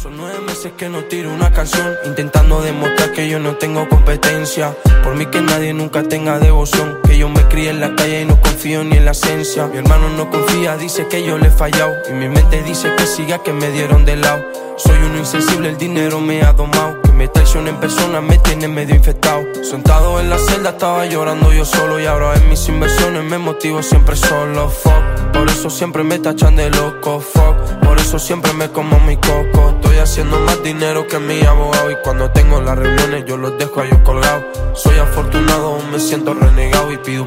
Son 9 meses que no tiro una canción, intentando demostrar que yo no tengo competencia. Por mí que nadie nunca tenga devoción, que yo me crié en la calle y no confío ni en la esencia. Mi hermano no confía, dice que yo le he fallado, y mi mente dice que siga, que me dieron de lado. Soy uno insensible, el dinero me ha domado, que me traiciona en persona me tiene medio infectado. Sentado en la celda estaba llorando yo solo, y ahora en mis inversiones me motivo siempre solo. Fuck, por eso siempre me tachan de loco. Fuck, por eso siempre me como mi coco. Estoy haciendo más dinero que mi abogado, y cuando tengo las reuniones yo los dejo a ellos colgados. Soy afortunado, me siento renegado y pido